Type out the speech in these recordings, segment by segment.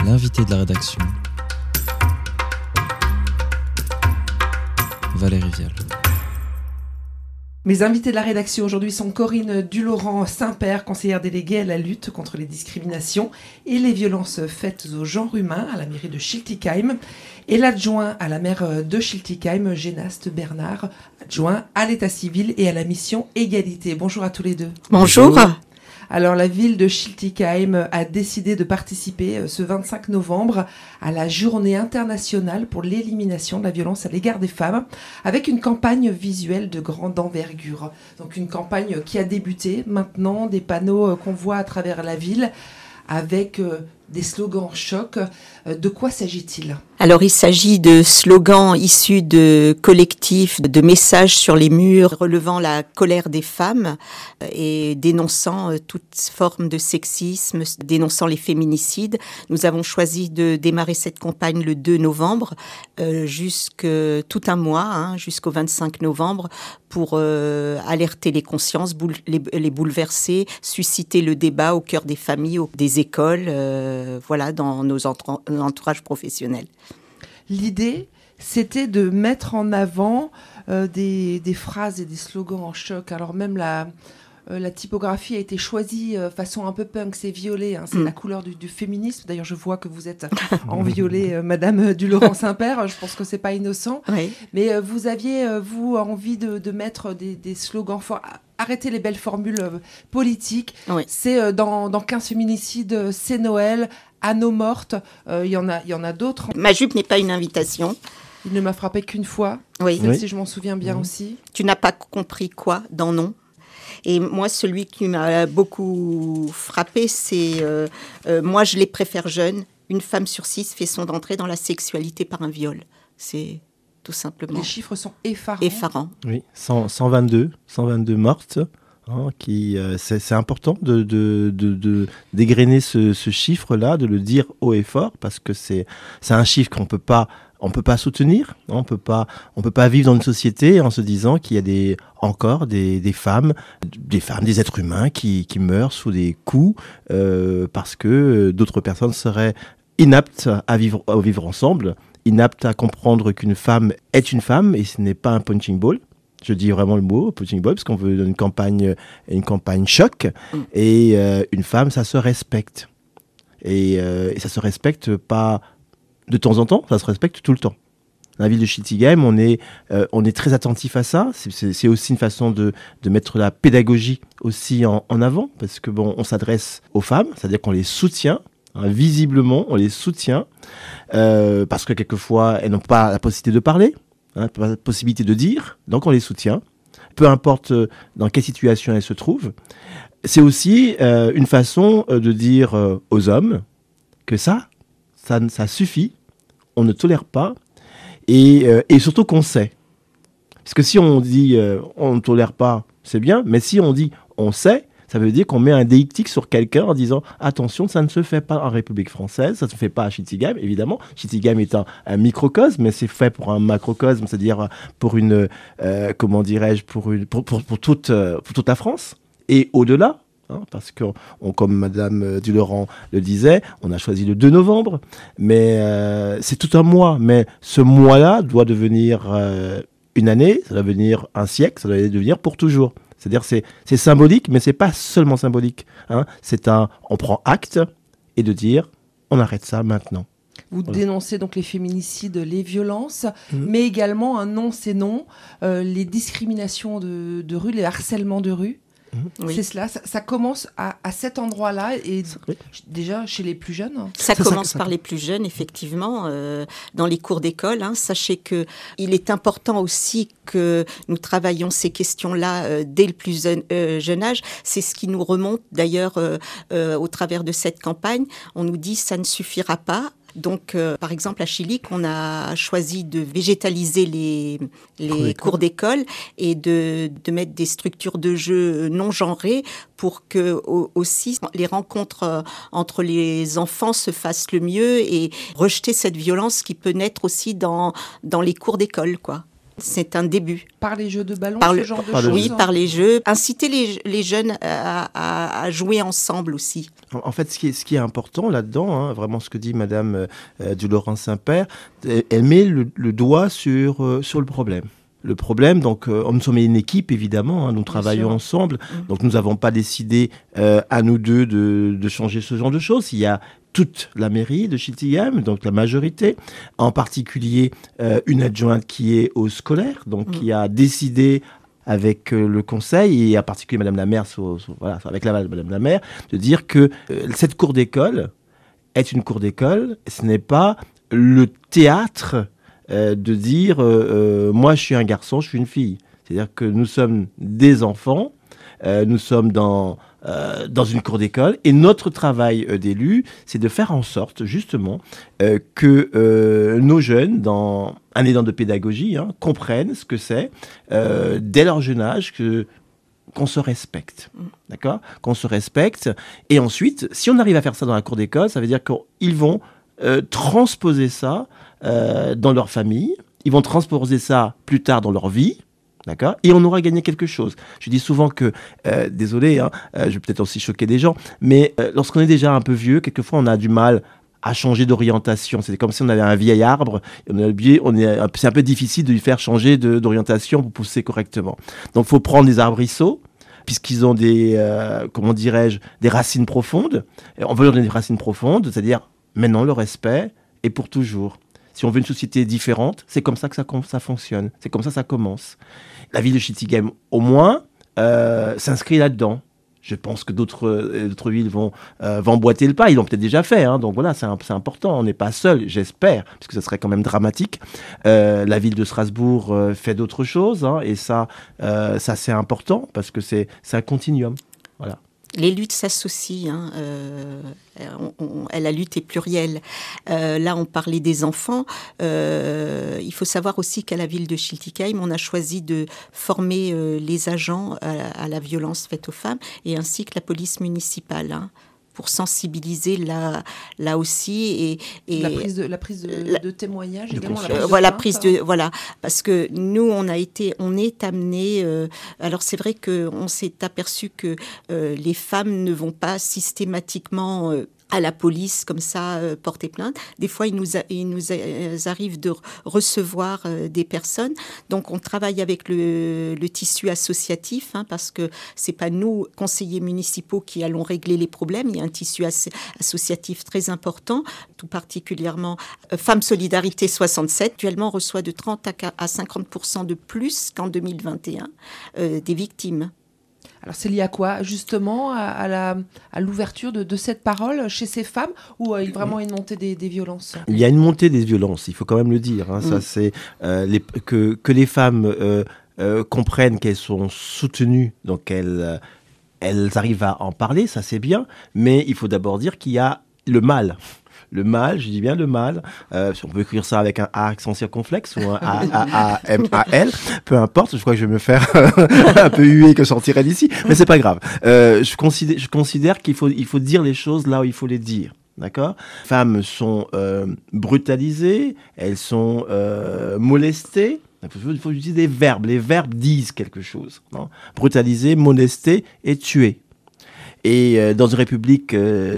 L'invité de la rédaction, Valérie Vial. Mes invités de la rédaction aujourd'hui sont Corinne Dulaurent-Saint-Père, conseillère déléguée à la lutte contre les discriminations et les violences faites au genre humain à la mairie de Schiltigheim, et l'adjoint à la maire de Schiltigheim, Génaste Bernard, adjoint à l'état civil et à la mission égalité. Bonjour à tous les deux. Bonjour. Alors, la ville de Schiltigheim a décidé de participer ce 25 novembre à la journée internationale pour l'élimination de la violence à l'égard des femmes, avec une campagne visuelle de grande envergure. Donc, une campagne qui a débuté maintenant, des panneaux qu'on voit à travers la ville, avec des slogans chocs. De quoi s'agit-il ? Alors, il s'agit de slogans issus de collectifs, de messages sur les murs relevant la colère des femmes et dénonçant toute forme de sexisme, dénonçant les féminicides. Nous avons choisi de démarrer cette campagne le 2 novembre, tout un mois, jusqu'au 25 novembre, pour alerter les consciences, les bouleverser, susciter le débat au cœur des familles, des écoles, dans nos entourages professionnels. L'idée, c'était de mettre en avant des phrases et des slogans en choc. Alors même la typographie a été choisie façon un peu punk, c'est violet, c'est la couleur du féminisme. D'ailleurs, je vois que vous êtes en violet, Madame Dulaurent-Saint-Père. Je pense que c'est pas innocent. Oui. Mais vous aviez, envie de mettre des slogans forts. Arrêtez les belles formules politiques. Oui. C'est dans 15 féminicides, c'est Noël. À nos mortes, il y en a d'autres. Ma jupe n'est pas une invitation. Il ne m'a frappé qu'une fois, si je m'en souviens bien aussi. Tu n'as pas compris quoi dans non ? Et moi, celui qui m'a beaucoup frappé, c'est moi, je les préfère jeunes. Une femme sur 6 fait son entrée dans la sexualité par un viol. C'est tout simplement. Les chiffres sont effarants. Effarants. Oui, 122 mortes. C'est important de dégrainer ce chiffre-là, de le dire haut et fort, parce que c'est un chiffre qu'on peut pas soutenir. On peut pas vivre dans une société en se disant qu'il y a encore des femmes, des êtres humains qui meurent sous des coups parce que d'autres personnes seraient inaptes à vivre ensemble, inaptes à comprendre qu'une femme est une femme et ce n'est pas un punching ball. Je dis vraiment le mot, punching ball, parce qu'on veut une campagne choc. Et une femme, ça se respecte. Et ça se respecte pas de temps en temps, ça se respecte tout le temps. Dans la ville de Schiltigheim, on est très attentif à ça. C'est aussi une façon de mettre la pédagogie aussi en avant, parce que on s'adresse aux femmes, c'est-à-dire qu'on les soutient. Visiblement, on les soutient, parce que quelquefois, elles n'ont pas la possibilité de parler. Pas la possibilité de dire, donc on les soutient, peu importe dans quelle situation elles se trouvent. C'est aussi une façon de dire aux hommes que ça suffit, on ne tolère pas, et surtout qu'on sait. Parce que si on dit on ne tolère pas, c'est bien, mais si on dit on sait, ça veut dire qu'on met un déictique sur quelqu'un en disant « Attention, ça ne se fait pas en République française, ça ne se fait pas à Schiltigheim, évidemment. Schiltigheim est un microcosme, mais c'est fait pour un macrocosme, c'est-à-dire pour une, pour toute la France. Et au-delà, parce que, comme Madame Dulaurent le disait, on a choisi le 2 novembre, mais c'est tout un mois. Mais ce mois-là doit devenir une année, ça doit devenir un siècle, ça doit devenir pour toujours. C'est-à-dire c'est symbolique, mais c'est pas seulement symbolique. On prend acte et de dire on arrête ça maintenant. Vous dénoncez donc les féminicides, les violences, mais également un non c'est non, les discriminations de rue, les harcèlements de rue. Oui. C'est cela, ça commence à cet endroit-là et déjà chez les plus jeunes. Ça commence par les plus jeunes, effectivement, dans les cours d'école. Sachez qu'il est important aussi que nous travaillions ces questions-là dès le plus jeune âge. C'est ce qui nous remonte d'ailleurs au travers de cette campagne. On nous dit ça ne suffira pas. Donc, par exemple, à Schillig, on a choisi de végétaliser les cours d'école et de mettre des structures de jeu non genrées pour que aussi les rencontres entre les enfants se fassent le mieux et rejeter cette violence qui peut naître aussi dans les cours d'école, quoi. C'est un début. Par les jeux de ballon, Par ce le- genre de par le- choses. Oui, par les jeux. Inciter les jeunes à jouer ensemble aussi. En fait, ce qui est important là-dedans, hein, vraiment ce que dit Madame du Laurent-Saint-Père, elle met le doigt sur le problème. Le problème, donc, nous sommes une équipe, évidemment, hein, nous travaillons sûr. ensemble, donc nous n'avons pas décidé à nous deux de changer ce genre de choses. Il y a toute la mairie de Schiltigheim, donc la majorité, en particulier une adjointe qui est au scolaire, donc qui a décidé avec le conseil, et en particulier Madame la maire, voilà, avec l'aval de Madame la maire, de dire que cette cour d'école est une cour d'école, ce n'est pas le théâtre de dire moi je suis un garçon, je suis une fille. C'est-à-dire que nous sommes des enfants, nous sommes dans une cour d'école, et notre travail d'élus, c'est de faire en sorte justement que nos jeunes, dans un élan de pédagogie, hein, comprennent ce que c'est dès leur jeune âge qu'on se respecte, d'accord ? Qu'on se respecte, et ensuite, si on arrive à faire ça dans la cour d'école, ça veut dire qu'ils vont transposer ça dans leur famille, ils vont transposer ça plus tard dans leur vie, d'accord ? Et on aura gagné quelque chose. Je dis souvent que, désolé, hein, je vais peut-être aussi choquer des gens, mais lorsqu'on est déjà un peu vieux, quelquefois on a du mal à changer d'orientation. C'est comme si on avait un vieil arbre, c'est un peu difficile de lui faire changer d'orientation pour pousser correctement. Donc il faut prendre des arbrisseaux, puisqu'ils ont des racines profondes. Et on veut leur donner des racines profondes, c'est-à-dire maintenant le respect est pour toujours. Si on veut une société différente, c'est comme ça que ça fonctionne. C'est comme ça que ça commence. La ville de Schiltigheim, au moins, s'inscrit là-dedans. Je pense que d'autres villes vont emboîter le pas. Ils l'ont peut-être déjà fait. Hein. Donc voilà, c'est important. On n'est pas seul, j'espère, parce que ça serait quand même dramatique. La ville de Strasbourg fait d'autres choses. Hein, et ça c'est important, parce que c'est un continuum. Voilà. Les luttes s'associent. Hein, la lutte est plurielle. Là, on parlait des enfants. Il faut savoir aussi qu'à la ville de Schiltigheim, on a choisi de former les agents à la violence faite aux femmes, et ainsi que la police municipale. Hein, pour sensibiliser là aussi, et la prise de témoignage également, voilà, parce que nous on est amené, alors c'est vrai que on s'est aperçu que les femmes ne vont pas systématiquement à la police comme ça porter plainte. Des fois il nous arrive de recevoir des personnes, donc on travaille avec le tissu associatif, hein, parce que c'est pas nous conseillers municipaux qui allons régler les problèmes. Il y a un tissu associatif très important, tout particulièrement Femmes Solidarité 67 actuellement reçoit de 30 à 50% de plus qu'en 2021 des victimes. Alors c'est lié à quoi, justement, à l'ouverture de cette parole chez ces femmes, ou il y a vraiment une montée des violences ? Il y a une montée des violences, il faut quand même le dire. Hein. Ça, c'est que les femmes comprennent qu'elles sont soutenues, donc elles arrivent à en parler, ça c'est bien, mais il faut d'abord dire qu'il y a le mal. Le mal, je dis bien le mal, si on peut écrire ça avec un A accent circonflexe ou un A-M-A-L, peu importe, je crois que je vais me faire un peu huer que je sortirai d'ici, mais c'est pas grave. Je considère qu'il faut dire les choses là où il faut les dire. D'accord ? Les femmes sont brutalisées, elles sont molestées. Il faut utiliser des verbes. Les verbes disent quelque chose. Non ? Brutaliser, molester et tuer. Et dans une république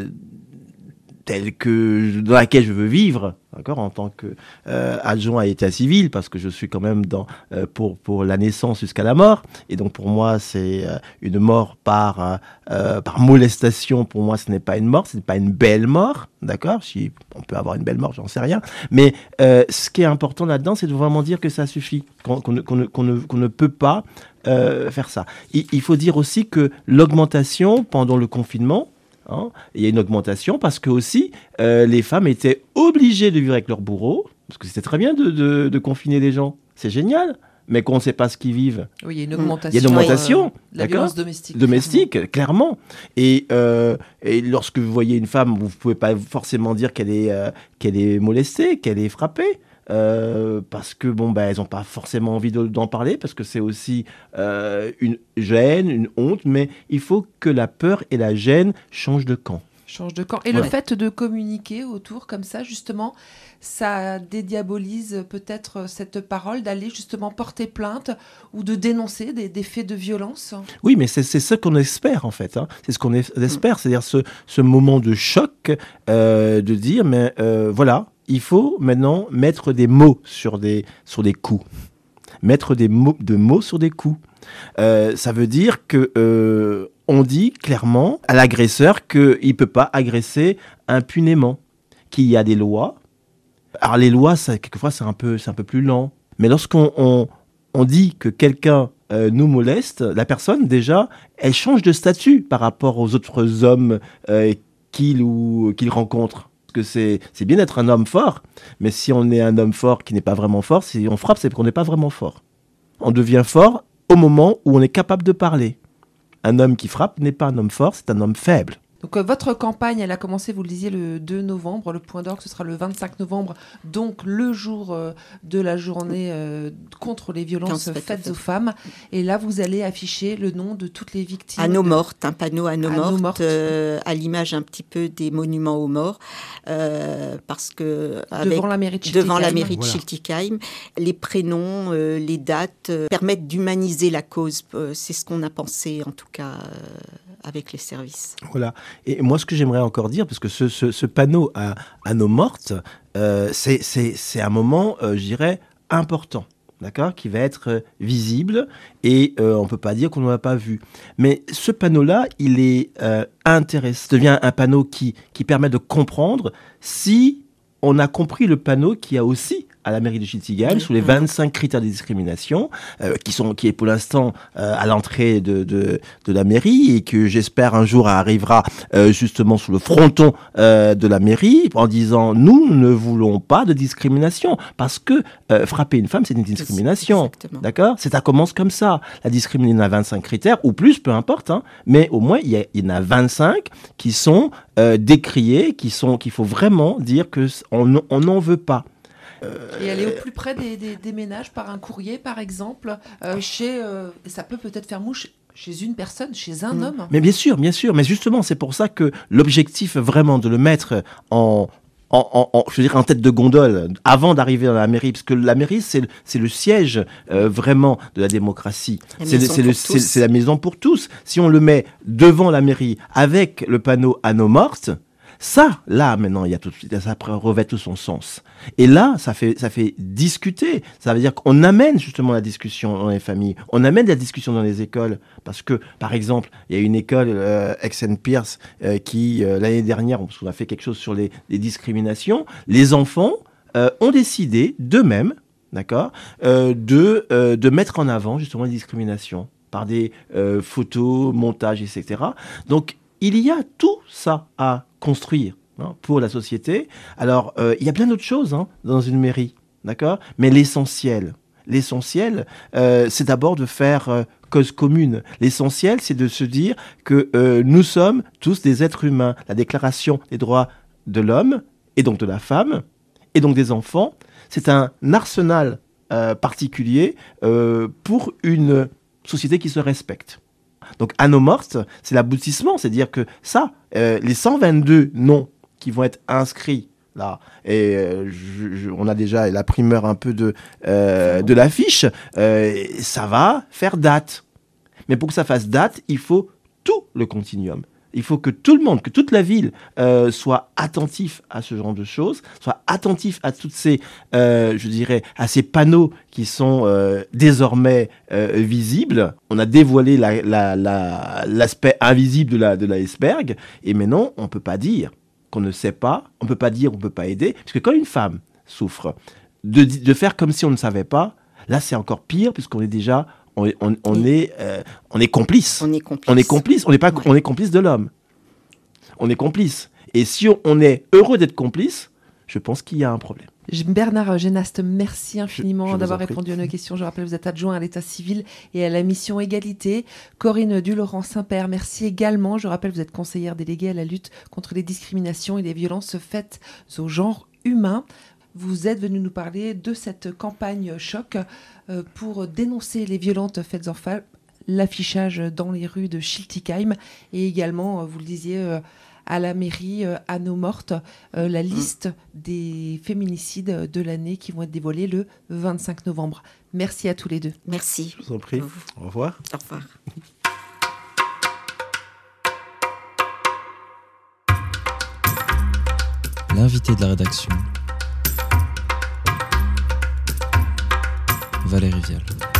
telle que dans laquelle je veux vivre, d'accord, en tant que adjoint à l'état civil, parce que je suis quand même pour la naissance jusqu'à la mort, et donc pour moi c'est une mort par molestation. Pour moi, ce n'est pas une mort, ce n'est pas une belle mort, d'accord. Si on peut avoir une belle mort, j'en sais rien, mais ce qui est important là-dedans, c'est de vraiment dire que ça suffit, qu'on ne peut pas faire ça. Il faut dire aussi que l'augmentation pendant le confinement, hein, il y a une augmentation parce que aussi les femmes étaient obligées de vivre avec leur bourreau, parce que c'était très bien de confiner les gens, c'est génial, mais qu'on ne sait pas ce qu'ils vivent. Oui, il y a une augmentation. Il y a une augmentation, la violence domestique. Domestique, clairement. Et lorsque vous voyez une femme, vous ne pouvez pas forcément dire qu'elle est molestée, qu'elle est frappée. Parce que elles n'ont pas forcément envie d'en parler, parce que c'est aussi une gêne, une honte, mais il faut que la peur et la gêne changent de camp. Change de camp. Et le fait de communiquer autour comme ça, justement, ça dédiabolise peut-être cette parole d'aller justement porter plainte ou de dénoncer des faits de violence. Oui, mais c'est ce qu'on espère en fait. C'est ce qu'on espère, c'est-à-dire ce moment de choc, de dire, mais voilà, il faut maintenant mettre des mots sur des coups. Mettre des mots sur des coups. Ça veut dire que on dit clairement à l'agresseur qu'il ne peut pas agresser impunément, qu'il y a des lois. Alors les lois, quelquefois, c'est un peu plus lent. Mais lorsqu'on dit que quelqu'un nous moleste, la personne, déjà, elle change de statut par rapport aux autres hommes qu'il rencontre. Parce que c'est bien d'être un homme fort, mais si on est un homme fort qui n'est pas vraiment fort, si on frappe, c'est qu'on n'est pas vraiment fort. On devient fort au moment où on est capable de parler. Un homme qui frappe n'est pas un homme fort, c'est un homme faible. Donc votre campagne, elle a commencé, vous le disiez, le 2 novembre. Le point d'orgue, ce sera le 25 novembre, donc le jour de la journée contre les violences faites aux femmes. Et là, vous allez afficher le nom de toutes les victimes. À nos mortes, un panneau à nos mortes, à l'image un petit peu des monuments aux morts. Parce que devant la mairie de Schiltigheim, les prénoms, les dates permettent d'humaniser la cause. C'est ce qu'on a pensé, en tout cas, avec les services. Voilà. Et moi, ce que j'aimerais encore dire, parce que ce panneau à nos mortes, c'est un moment, je dirais, important, d'accord, qui va être visible, et on ne peut pas dire qu'on ne l'a pas vu. Mais ce panneau-là, il est intéressant, devient un panneau qui permet de comprendre si on a compris le panneau qu'il y a aussi à la mairie de Schiltigheim, sous les 25 critères de discrimination, qui est pour l'instant à l'entrée de la mairie, et que j'espère un jour arrivera justement sous le fronton de la mairie, en disant nous ne voulons pas de discrimination, parce que frapper une femme, c'est une discrimination. Exactement. D'accord ? Ça commence comme ça. La discrimination a 25 critères, ou plus, peu importe, mais au moins il y en a 25 qui sont décriés, qu'il faut vraiment dire qu'on n'en veut pas. Et aller au plus près des ménages par un courrier, par exemple, et ça peut peut-être faire mouche chez une personne, chez un homme. Mais bien sûr. Mais justement, c'est pour ça que l'objectif vraiment de le mettre en tête de gondole avant d'arriver dans la mairie, parce que la mairie, c'est le siège vraiment de la démocratie. C'est la maison pour tous. Si on le met devant la mairie avec le panneau à nos mortes, ça, là, maintenant, ça revêt tout son sens. Et là, ça fait discuter. Ça veut dire qu'on amène justement la discussion dans les familles. On amène la discussion dans les écoles. Parce que, par exemple, il y a une école, Aix-en-Pierce, qui, l'année dernière, parce qu'on a fait quelque chose sur les discriminations, les enfants ont décidé d'eux-mêmes, d'accord, de mettre en avant justement les discriminations par des photos, montages, etc. Donc, il y a tout ça à construire pour la société. Alors, il y a plein d'autres choses dans une mairie, d'accord ? Mais l'essentiel, c'est d'abord de faire cause commune. L'essentiel, c'est de se dire que nous sommes tous des êtres humains. La Déclaration des droits de l'homme, et donc de la femme, et donc des enfants, c'est un arsenal particulier pour une société qui se respecte. Donc, à nos mortes, c'est l'aboutissement, c'est-à-dire que ça, les 122 noms qui vont être inscrits là, et on a déjà la primeur un peu de l'affiche, ça va faire date. Mais pour que ça fasse date, il faut tout le continuum. Il faut que tout le monde, que toute la ville soit attentif à ce genre de choses, soit attentif à toutes ces, je dirais, à ces panneaux qui sont désormais visibles. On a dévoilé l'aspect invisible de l'iceberg, et maintenant, on ne peut pas dire qu'on ne sait pas, on ne peut pas dire, on ne peut pas aider, parce que quand une femme souffre, de faire comme si on ne savait pas, là, c'est encore pire, puisqu'on est déjà... On est complice. On est complice. On est complice de l'homme. On est complice. Et si on est heureux d'être complice, je pense qu'il y a un problème. Bernard Génaste, merci infiniment d'avoir répondu à nos questions. Je rappelle, vous êtes adjoint à l'état civil et à la mission égalité. Corinne Dulaurent-Saint-Père, merci également. Je rappelle, vous êtes conseillère déléguée à la lutte contre les discriminations et les violences faites au genre humain. Vous êtes venu nous parler de cette campagne choc pour dénoncer les violences faites aux femmes, l'affichage dans les rues de Schiltigheim et également, vous le disiez, à la mairie, à nos mortes, la liste des féminicides de l'année qui vont être dévoilés le 25 novembre. Merci à tous les deux. Merci. Je vous en prie. Au revoir. Au revoir. L'invité de la rédaction, Valérie Vial.